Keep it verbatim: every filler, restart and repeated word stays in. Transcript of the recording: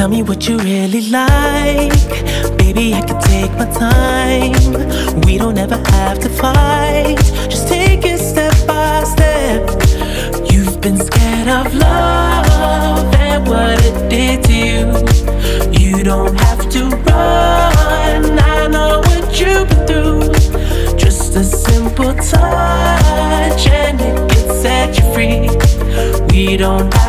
Tell me what you really like. Baby, I can take my time. We don't ever have to fight. Just take it step by step. You've been scared of love and what it did to you. You don't have to run. I know what you've been through. Just a simple touch and it can set you free. We don't have